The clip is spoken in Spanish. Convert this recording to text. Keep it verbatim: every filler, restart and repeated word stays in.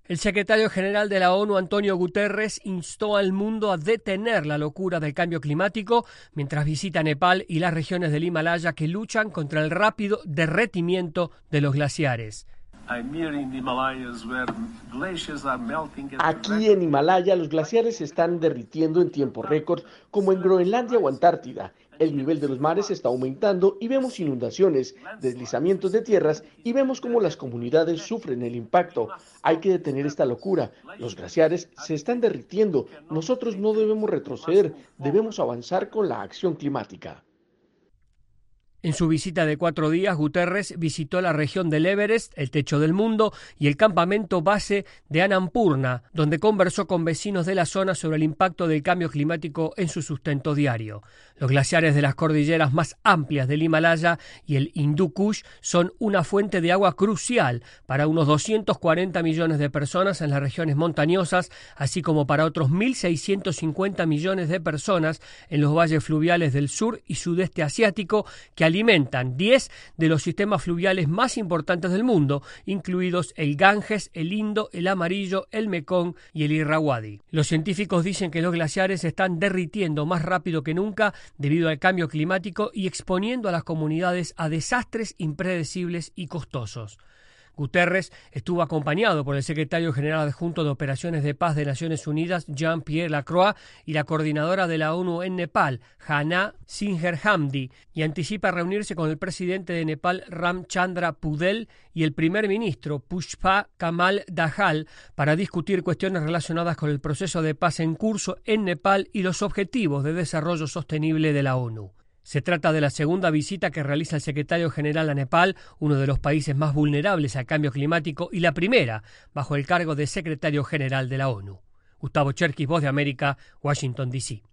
El secretario general de la ONU, Antonio Guterres, instó al mundo a detener la locura del cambio climático mientras visita Nepal y las regiones del Himalaya que luchan contra el rápido derretimiento de los glaciares. Aquí en Himalaya los glaciares se están derritiendo en tiempo récord, como en Groenlandia o Antártida. El nivel de los mares está aumentando y vemos inundaciones, deslizamientos de tierras y vemos cómo las comunidades sufren el impacto. Hay que detener esta locura. Los glaciares se están derritiendo. Nosotros no debemos retroceder, debemos avanzar con la acción climática. En su visita de cuatro días, Guterres visitó la región del Everest, el techo del mundo, y el campamento base de Annapurna, donde conversó con vecinos de la zona sobre el impacto del cambio climático en su sustento diario. Los glaciares de las cordilleras más amplias del Himalaya y el Hindú Kush son una fuente de agua crucial para unos doscientos cuarenta millones de personas en las regiones montañosas, así como para otros mil seiscientos cincuenta millones de personas en los valles fluviales del sur y sudeste asiático, que alimentan diez de los sistemas fluviales más importantes del mundo, incluidos el Ganges, el Indo, el Amarillo, el Mekong y el Irrawaddy. Los científicos dicen que los glaciares se están derritiendo más rápido que nunca debido al cambio climático y exponiendo a las comunidades a desastres impredecibles y costosos. Guterres estuvo acompañado por el secretario general adjunto de Operaciones de Paz de Naciones Unidas, Jean-Pierre Lacroix, y la coordinadora de la ONU en Nepal, Hana Singhar-Hamdi, y anticipa reunirse con el presidente de Nepal, Ramchandra Pudel, y el primer ministro, Pushpa Kamal Dahal, para discutir cuestiones relacionadas con el proceso de paz en curso en Nepal y los objetivos de desarrollo sostenible de la ONU. Se trata de la segunda visita que realiza el secretario general a Nepal, uno de los países más vulnerables al cambio climático, y la primera bajo el cargo de secretario general de la ONU. Gustavo Cherkis, Voz de América, Washington, D C